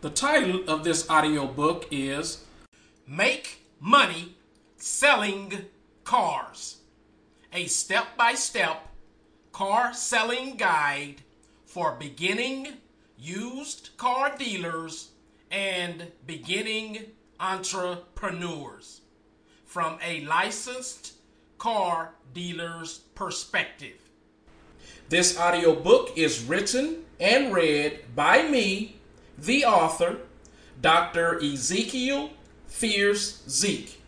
The title of this audiobook is Make Money Selling Cars, a step-by-step car selling guide for beginning used car dealers and beginning entrepreneurs from a licensed car dealer's perspective. This audiobook is written and read by me, the author, Dr. Ezekiel Fierce Zeke.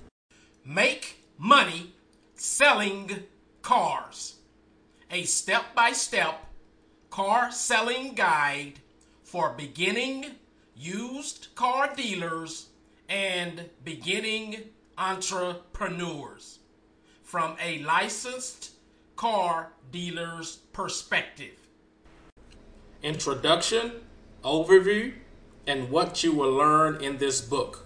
Make Money Selling Cars, a step-by-step car selling guide for beginning used car dealers and beginning entrepreneurs from a licensed car dealer's perspective. Introduction, overview, and what you will learn in this book.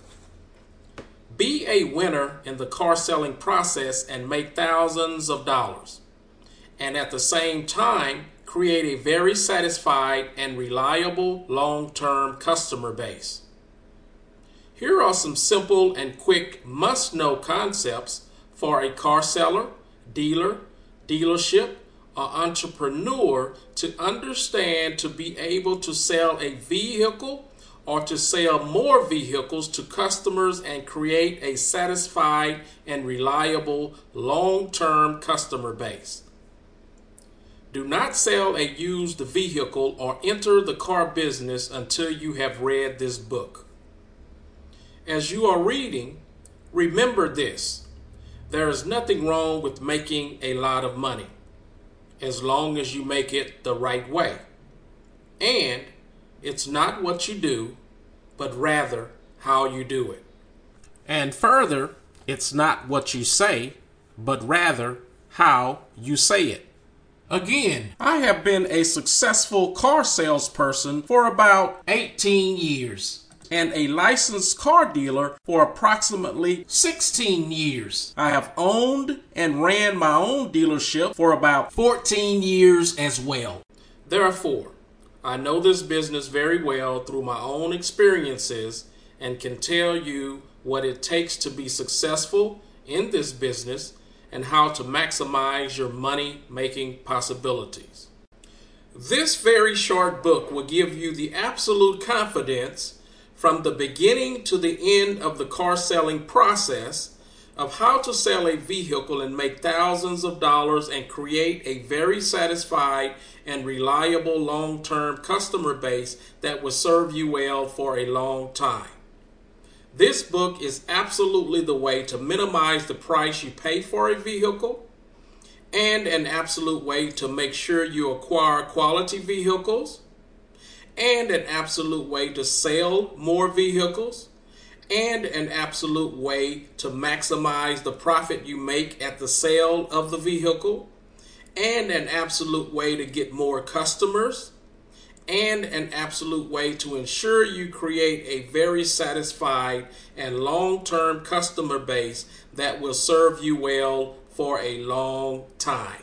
Be a winner in the car selling process and make thousands of dollars, and at the same time create a very satisfied and reliable long-term customer base. Here are some simple and quick must-know concepts for a car seller, dealer, dealership, or entrepreneur to understand to be able to sell a vehicle or to sell more vehicles to customers and create a satisfied and reliable long-term customer base. Do not sell a used vehicle or enter the car business until you have read this book. As you are reading, remember this: there is nothing wrong with making a lot of money, as long as you make it the right way. And it's not what you do, but rather how you do it. And further, it's not what you say, but rather how you say it. Again, I have been a successful car salesperson for about 18 years. And a licensed car dealer for approximately 16 years. I have owned and ran my own dealership for about 14 years as well. Therefore, I know this business very well through my own experiences and can tell you what it takes to be successful in this business and how to maximize your money-making possibilities. This very short book will give you the absolute confidence from the beginning to the end of the car selling process of how to sell a vehicle and make thousands of dollars and create a very satisfied and reliable long-term customer base that will serve you well for a long time. This book is absolutely the way to minimize the price you pay for a vehicle and an absolute way to make sure you acquire quality vehicles, and an absolute way to sell more vehicles, and an absolute way to maximize the profit you make at the sale of the vehicle, and an absolute way to get more customers, and an absolute way to ensure you create a very satisfied and long-term customer base that will serve you well for a long time.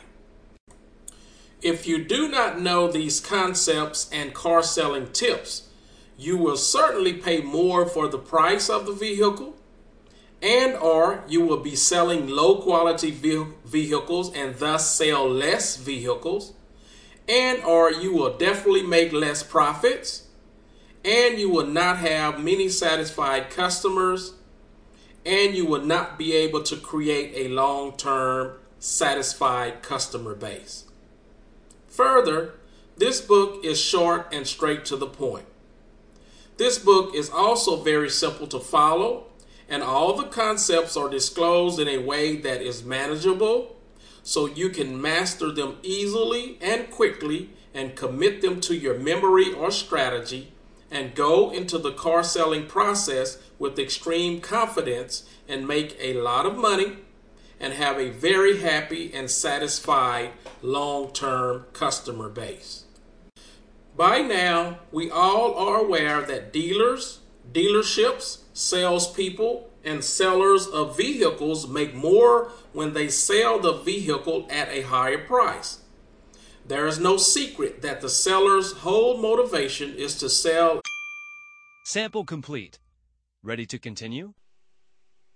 If you do not know these concepts and car selling tips, you will certainly pay more for the price of the vehicle, and or you will be selling low quality vehicles and thus sell less vehicles, and or you will definitely make less profits, and you will not have many satisfied customers, and you will not be able to create a long-term satisfied customer base. Further, this book is short and straight to the point. This book is also very simple to follow, and all the concepts are disclosed in a way that is manageable, so you can master them easily and quickly and commit them to your memory or strategy and go into the car selling process with extreme confidence and make a lot of money and have a very happy and satisfied long-term customer base. By now, we all are aware that dealers, dealerships, salespeople, and sellers of vehicles make more when they sell the vehicle at a higher price. There is no secret that the seller's whole motivation is to sell Sample complete. Ready to continue?